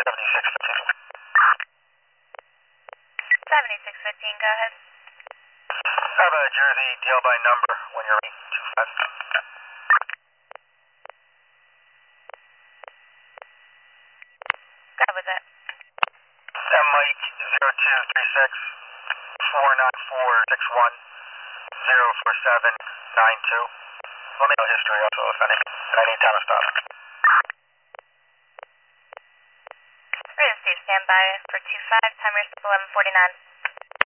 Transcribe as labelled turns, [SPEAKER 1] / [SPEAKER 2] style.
[SPEAKER 1] 7615, go ahead.
[SPEAKER 2] Have a Jersey deal by number when you're ready. 25.
[SPEAKER 1] Go ahead with it.
[SPEAKER 2] Mike 0236 49461 04792. Let me know history also if any. And I need time to stop.
[SPEAKER 1] We're going to stay standby for 25, timer 1149.